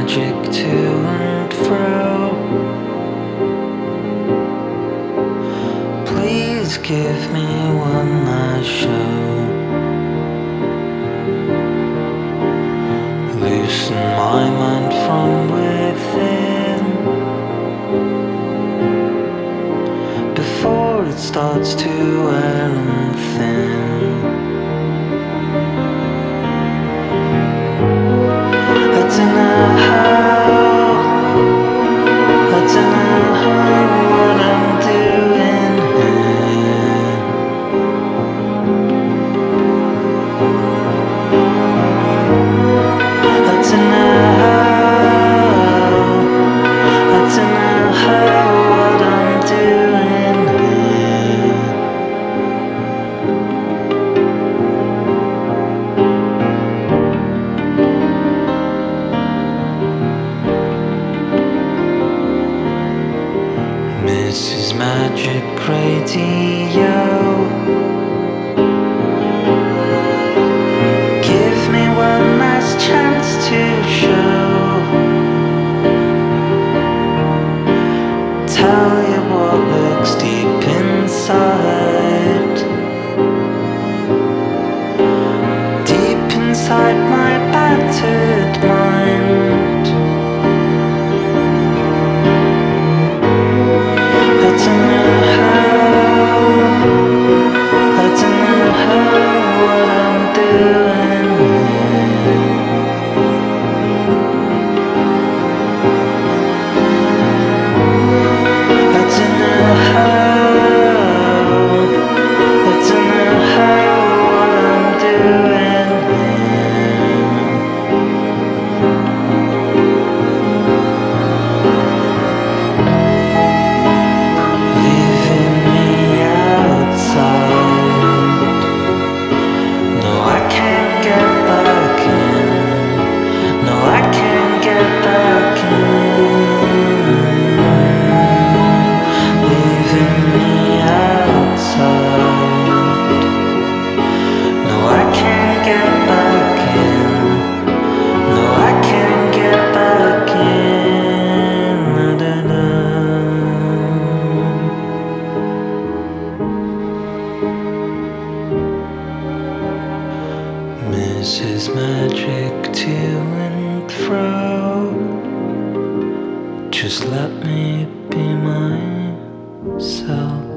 magic to and fro. Please give me one last show. Loosen my mind from within before it starts to wear and thin. I don't know how, I don't know what I'm doing here. I don't know how, I don't know what I'm doing here. Mrs. Magic Radio, give me one last chance to show. Tell you what lurks deep inside, deep inside my battered mind. I don't know how, I don't know what I'm doing here. I don't know how, I don't know what I'm doing here. Leaving me outside. No, I can't get back in. No, I can't get back in. Leaving me outside. No, I can't get back in. No, I can't get back in. Da-da-da. Mrs. Magic to and fro. Just let me be myself.